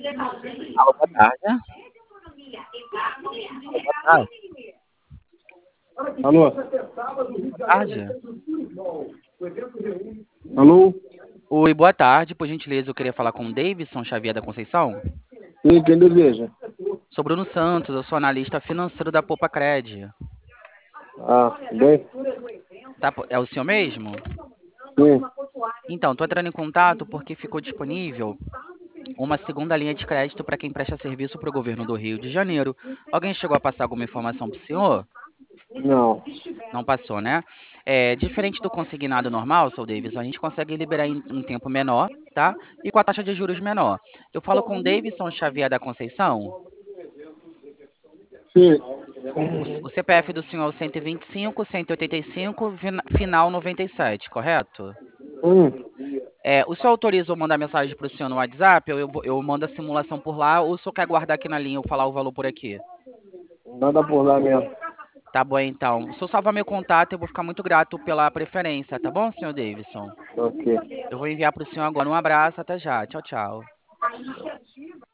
Alô, boa tarde. Alô, boa tarde. Alô? Boa tarde. Alô? Oi, boa tarde. Por gentileza, eu queria falar com o Davidson Xavier da Conceição. Sim, quem deseja? Sou Bruno Santos, eu sou analista financeiro da Poupa Cred. Ah, bem? É o senhor mesmo? Sim. Então, estou entrando em contato porque ficou disponível uma segunda linha de crédito para quem presta serviço para o governo do Rio de Janeiro. Alguém chegou a passar alguma informação para o senhor? Não. Não passou, né? Diferente do consignado normal, seu Davidson, a gente consegue liberar em um tempo menor, tá? E com a taxa de juros menor. Eu falo com o Davidson Xavier da Conceição. Sim. O CPF do senhor é o 125, 185, final 97, correto? Hum, O senhor autoriza eu mandar mensagem para o senhor no WhatsApp? Eu mando a simulação por lá, ou o senhor quer guardar aqui na linha eu falar o valor por aqui? nada por lá mesmo. Tá bom, então. Se eu salvar meu contato, eu vou ficar muito grato pela preferência, tá bom, senhor Davidson? Ok. Eu vou enviar para o senhor agora. Um abraço, até já. Tchau, tchau.